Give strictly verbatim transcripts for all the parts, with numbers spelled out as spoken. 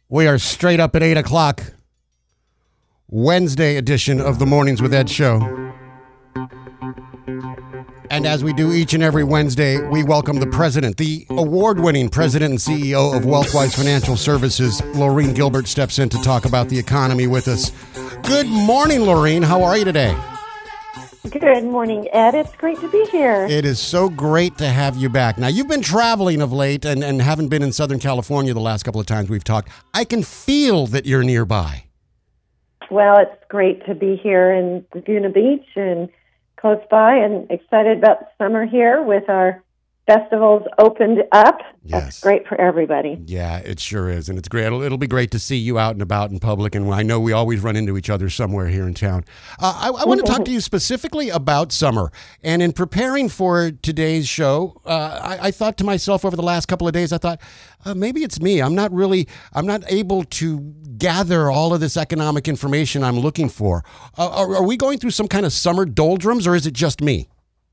We are straight up at eight o'clock. Wednesday edition of the Mornings with Ed show. And as we do each and every Wednesday, we welcome the president, the award-winning president and C E O of Wealthwise Financial Services. Laureen Gilbert steps in to talk about the economy with us. Good morning, Laureen. How are you today? Good morning, Ed. It's great to be here. It is so great to have you back. Now, you've been traveling of late and, and haven't been in Southern California the last couple of times we've talked. I can feel that you're nearby. Well, it's great to be here in Laguna Beach and close by, and excited about the summer here with our festivals opened up. Yes. That's great for everybody. Yeah, it sure is. And it's great. It'll, it'll be great to see you out and about in public. And I know we always run into each other somewhere here in town. Uh, I, I want to talk to you specifically about summer. And in preparing for today's show, uh, I, I thought to myself over the last couple of days, I thought, uh, maybe it's me. I'm not really, I'm not able to gather all of this economic information I'm looking for. Uh, are, are we going through some kind of summer doldrums, or is it just me?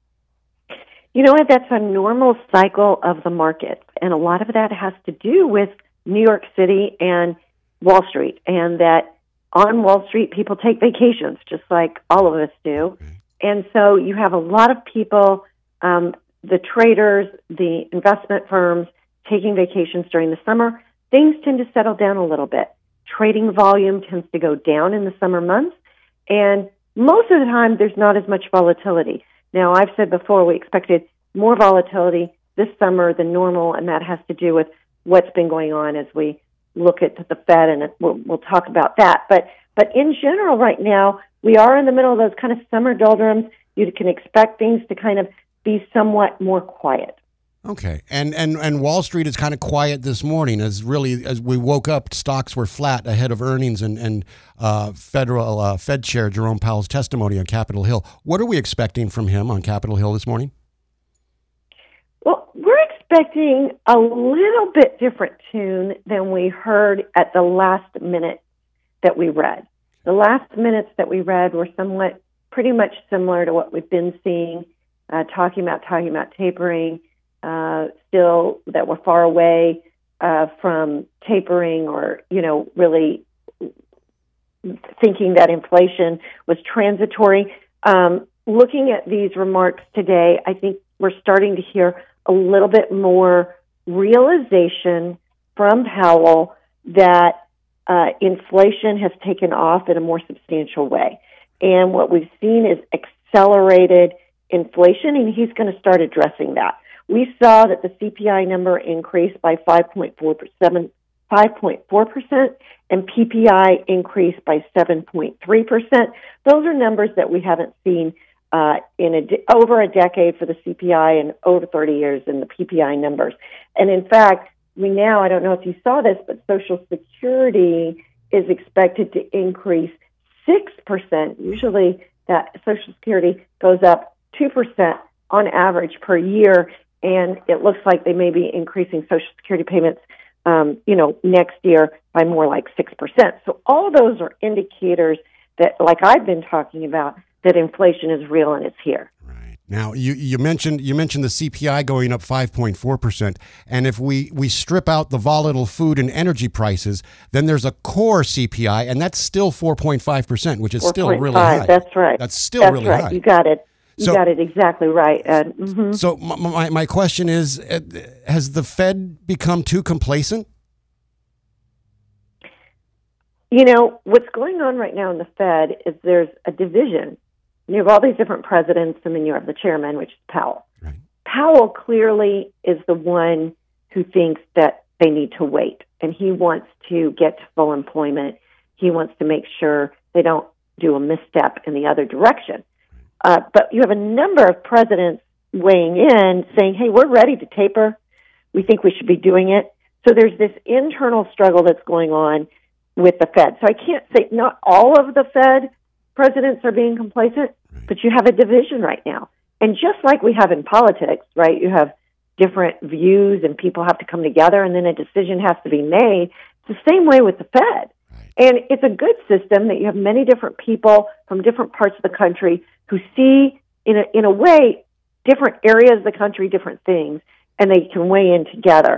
You know what? That's a normal cycle of the market, and a lot of that has to do with New York City and Wall Street, and that on Wall Street, people take vacations, just like all of us do. And so you have a lot of people, um, the traders, the investment firms, taking vacations during the summer. Things tend to settle down a little bit. Trading volume tends to go down in the summer months, and most of the time, there's not as much volatility. Now, I've said before, we expected more volatility this summer than normal, and that has to do with what's been going on as we look at the Fed, and we'll, we'll talk about that. But but in general, right now, we are in the middle of those kind of summer doldrums. You can expect things to kind of be somewhat more quiet. Okay, and, and and Wall Street is kind of quiet this morning as really as we woke up, stocks were flat ahead of earnings and and uh, federal uh, Fed Chair Jerome Powell's testimony on Capitol Hill. What are we expecting from him on Capitol Hill this morning? Well, we're expecting a little bit different tune than we heard at the last minute that we read. The last minutes that we read were somewhat pretty much similar to what we've been seeing, uh, talking about talking about tapering. Uh, still that we're far away uh, from tapering, or, you know, really thinking that inflation was transitory. Um, looking at these remarks today, I think we're starting to hear a little bit more realization from Powell that uh, inflation has taken off in a more substantial way. And what we've seen is accelerated inflation, and he's going to start addressing that. We saw that the C P I number increased by five point four percent, five point four percent, and P P I increased by seven point three percent. Those are numbers that we haven't seen uh, in a de- over a decade for the C P I and over thirty years in the P P I numbers. And in fact, we now, I don't know if you saw this, but Social Security is expected to increase six percent. Usually that Social Security goes up two percent on average per year. And it looks like they may be increasing Social Security payments, um, you know, next year by more like six percent. So all those are indicators that, like I've been talking about, that inflation is real and it's here. Right. Now, you, you mentioned you mentioned the C P I going up five point four percent. And if we, we strip out the volatile food and energy prices, then there's a core C P I, and that's still four point five percent, which is still really high. That's right. That's still that's really right. high. You got it. You So, got it exactly right, Ed. Mm-hmm. so my, my my question is, uh, has the Fed become too complacent? You know, what's going on right now in the Fed is there's a division. You have all these different presidents, and then you have the chairman, which is Powell. Right. Powell clearly is the one who thinks that they need to wait, and he wants to get to full employment. He wants to make sure they don't do a misstep in the other direction. Uh, but you have a number of presidents weighing in saying, hey, we're ready to taper. We think we should be doing it. So there's this internal struggle that's going on with the Fed. So I can't say not all of the Fed presidents are being complacent, but you have a division right now. And just like we have in politics, right, you have different views and people have to come together and then a decision has to be made. It's the same way with the Fed. And it's a good system that you have many different people from different parts of the country who see, in a, in a way, different areas of the country, different things, and they can weigh in together.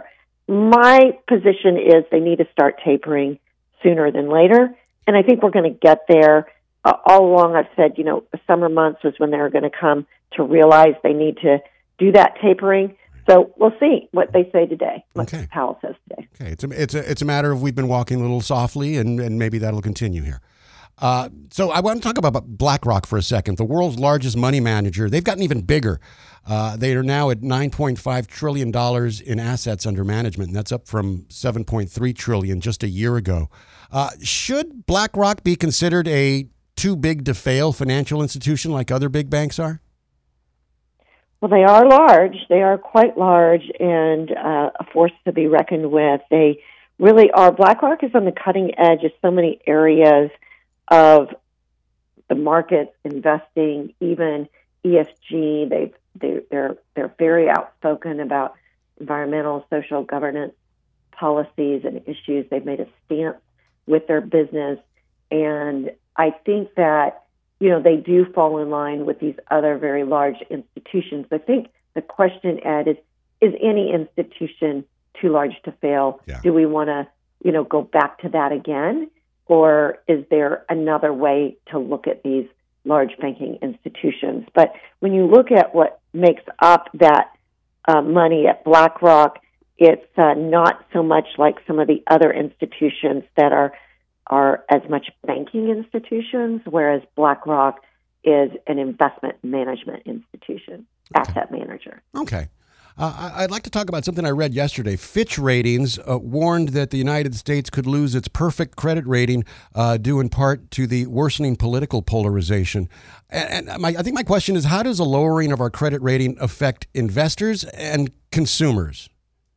my position is they need to start tapering sooner than later. And I think we're going to get there. Uh, all along, I've said, you know, the summer months was when they were going to come to realize they need to do that tapering. So we'll see what they say today, what okay. Powell says today. Okay, it's a, it's a, it's a matter of we've been walking a little softly, and, and maybe that'll continue here. Uh, so I want to talk about BlackRock for a second, the world's largest money manager. They've gotten even bigger. Uh, they are now at nine point five trillion dollars in assets under management, and that's up from seven point three trillion dollars just a year ago. Uh, should BlackRock be considered a too big to fail financial institution like other big banks are? Well, they are large. They are quite large and uh, a force to be reckoned with. They really are. BlackRock is on the cutting edge of so many areas of the market, investing, even E S G. They've, they, they're they're very outspoken about environmental, social governance policies and issues. They've made a stance with their business, and I think that, you know, they do fall in line with these other very large institutions. I think the question, Ed, is, is any institution too large to fail? Yeah. Do we want to, you know, go back to that again? Or is there another way to look at these large banking institutions? But when you look at what makes up that uh, money at BlackRock, it's uh, not so much like some of the other institutions that are are as much banking institutions, whereas BlackRock is an investment management institution, okay. asset manager. Okay. Uh, I'd like to talk about something I read yesterday. Fitch Ratings uh, warned that the United States could lose its perfect credit rating uh, due in part to the worsening political polarization. And, and my, I think my question is, how does a lowering of our credit rating affect investors and consumers?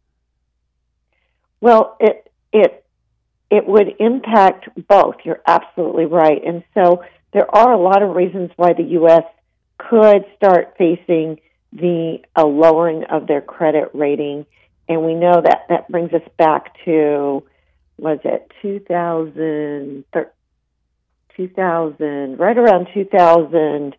Well, it it it would impact both. You're absolutely right. And so there are a lot of reasons why the U S could start facing the a lowering of their credit rating. And we know that that brings us back to, was it two thousand, two thousand, right around two thousand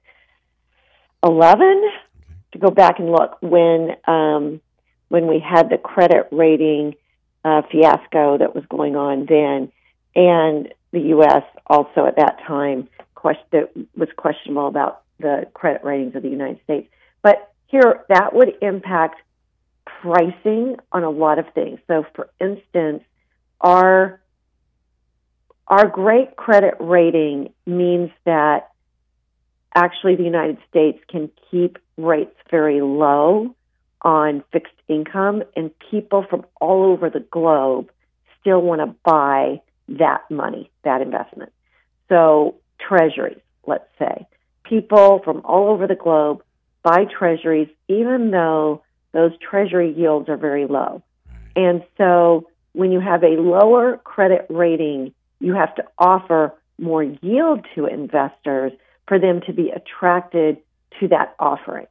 eleven, to go back and look, when um, when we had the credit rating uh, fiasco that was going on then. And the U S also at that time question, was questionable about the credit ratings of the United States. But here, that would impact pricing on a lot of things. So, for instance, our our great credit rating means that actually the United States can keep rates very low on fixed income, and people from all over the globe still want to buy that money, that investment. So, treasuries, let's say. People from all over the globe buy treasuries, even though those treasury yields are very low. And so when you have a lower credit rating, you have to offer more yield to investors for them to be attracted to that offering.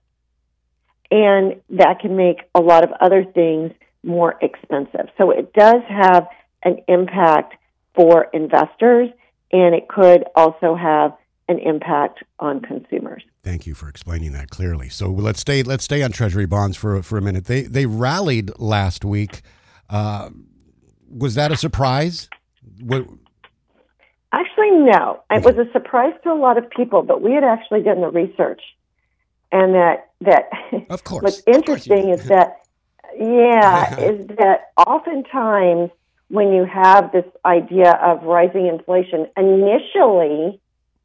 And that can make a lot of other things more expensive. So it does have an impact for investors, and it could also have an impact on consumers. Thank you for explaining that clearly. So let's stay let's stay on Treasury bonds for for a minute. They they rallied last week. Uh, was that a surprise? What? Actually, no. It was a surprise to a lot of people, but we had actually done the research, and that that of course. What's interesting is that yeah is that oftentimes when you have this idea of rising inflation, initially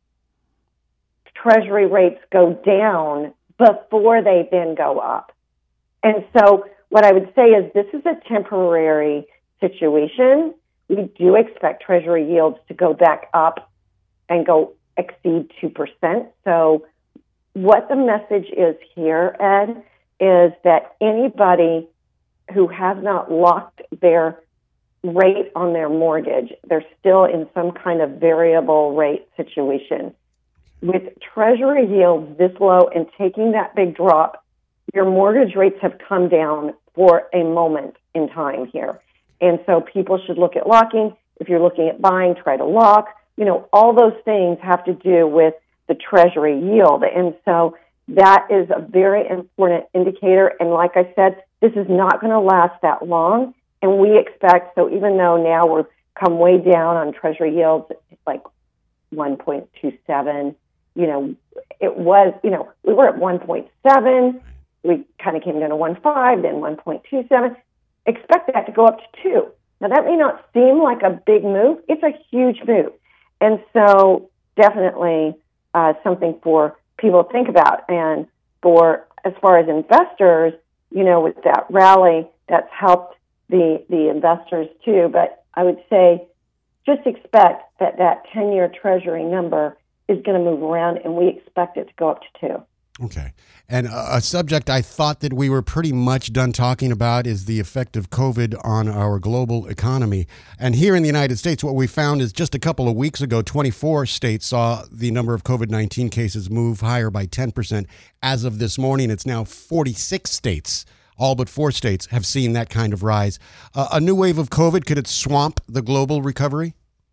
Treasury rates go down before they then go up. And so what I would say is this is a temporary situation. We do expect Treasury yields to go back up and go exceed two percent. So what the message is here, Ed, is that anybody who has not locked their rate on their mortgage, they're still in some kind of variable rate situation. With Treasury yields this low and taking that big drop, your mortgage rates have come down for a moment in time here. And so people should look at locking. If you're looking at buying, try to lock. You know, all those things have to do with the Treasury yield. And so that is a very important indicator. And like I said, this is not going to last that long. And we expect, so even though now we're come way down on Treasury yields, like one point two seven, you know, it was, you know, we were at one point seven. We kind of came down to one point five, then one point two seven. Expect that to go up to two. Now, that may not seem like a big move. It's a huge move. And so definitely uh, something for people to think about. And for, as far as investors, you know, with that rally, that's helped the, the investors too. But I would say just expect that that ten-year Treasury number is going to move around, and we expect it to go up to two. Okay. And a subject I thought that we were pretty much done talking about is the effect of COVID on our global economy. And here in the United States, what we found is just a couple of weeks ago, twenty-four states saw the number of COVID nineteen cases move higher by ten percent. As of this morning, it's now forty-six states. All but four states have seen that kind of rise. Uh, a new wave of COVID, could it swamp the global recovery?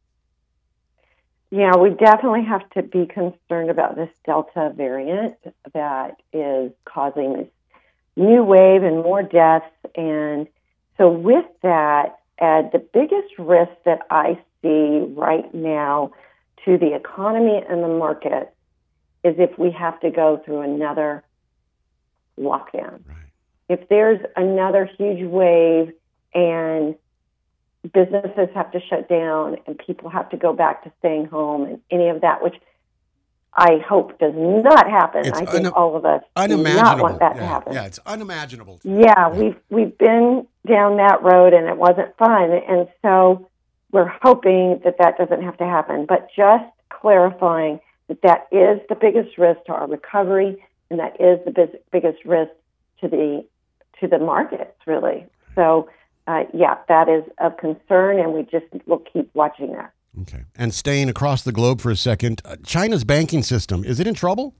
Yeah, we definitely have to be concerned about this Delta variant that is causing this new wave and more deaths. And so with that, Ed, the biggest risk that I see right now to the economy and the market is if we have to go through another lockdown. Right. If there's another huge wave and businesses have to shut down and people have to go back to staying home and any of that, which I hope does not happen. It's I think un- all of us do unimaginable. not want that yeah, to happen. Yeah, it's unimaginable. Yeah, yeah, we've we've been down that road and it wasn't fun, and so we're hoping that that doesn't have to happen. But just clarifying that that is the biggest risk to our recovery, and that is the biz- biggest risk to the to the markets, really. So. Uh, yeah, that is of concern, and we just will keep watching that. Okay. And staying across the globe for a second, uh, China's banking system, is it in trouble?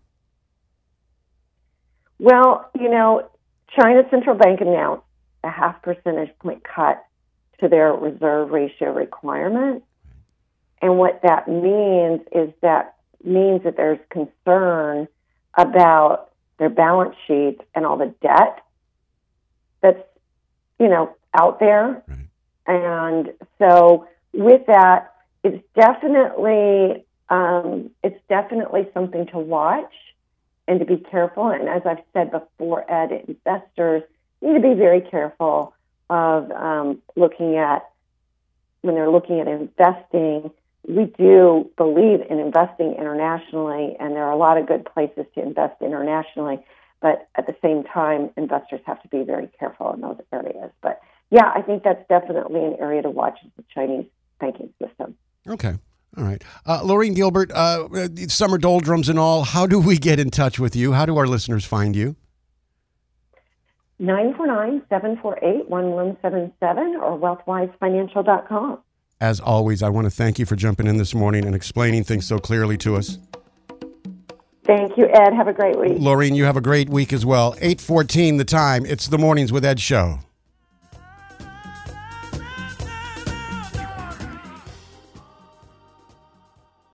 Well, you know, China's central bank announced a half percentage point cut to their reserve ratio requirement. And what that means is that means that there's concern about their balance sheet and all the debt that's, you know, out there. Right. And so with that, it's definitely um, it's definitely something to watch and to be careful. And as I've said before, Ed, investors need to be very careful of um, looking at, when they're looking at investing. We do believe in investing internationally, and there are a lot of good places to invest internationally. But at the same time, investors have to be very careful in those areas. But yeah, I think that's definitely an area to watch, is the Chinese banking system. Okay. All right. Uh, Laureen Gilbert, uh, summer doldrums and all, how do we get in touch with you? How do our listeners find you? nine four nine, seven four eight, one one seven seven or wealth wise financial dot com. As always, I want to thank you for jumping in this morning and explaining things so clearly to us. Thank you, Ed. Have a great week. Laureen, you have a great week as well. eight fourteen the time. It's the Mornings with Ed show.